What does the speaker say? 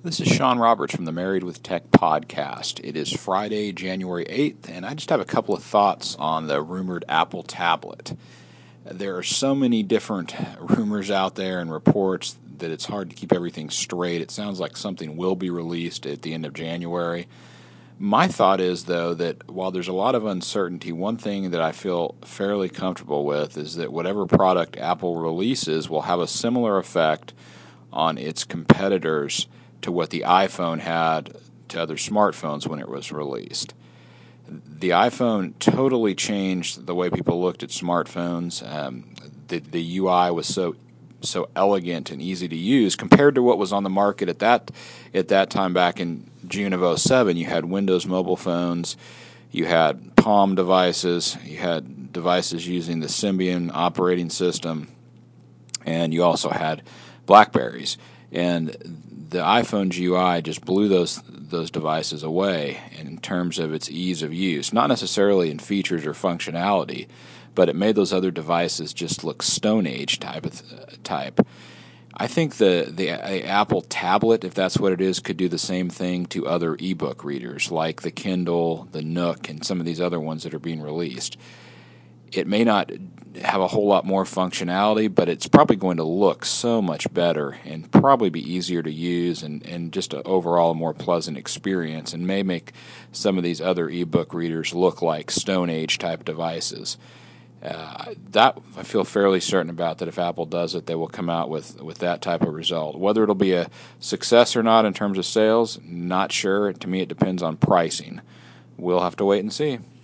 This is Sean Roberts from the Married with Tech podcast. It is Friday, January 8th, and I just have a couple of thoughts on the rumored Apple tablet. There are so many different rumors out there and reports that it's hard to keep everything straight. It sounds like something will be released at the end of January. My thought is, though, that while there's a lot of uncertainty, one thing that I feel fairly comfortable with is that whatever product Apple releases will have a similar effect on its competitors to what the iPhone had to other smartphones when it was released. The iPhone totally changed the way people looked at smartphones. The UI was so elegant and easy to use compared to what was on the market at that time back in June of 2007. You had Windows mobile phones, you had Palm devices, you had devices using the Symbian operating system, and you also had Blackberries. And the iPhone's UI just blew those devices away in terms of its ease of use, not necessarily in features or functionality, but it made those other devices just look Stone Age type. I think the Apple tablet, if that's what it is, could do the same thing to other ebook readers like the Kindle, the Nook, and some of these other ones that are being released. It may not have a whole lot more functionality, but it's probably going to look so much better and probably be easier to use and just overall a more pleasant experience, and may make some of these other ebook readers look like Stone Age type devices. That I feel fairly certain about, that if Apple does it, they will come out with that type of result. Whether it'll be a success or not in terms of sales, not sure. To me, it depends on pricing. We'll have to wait and see.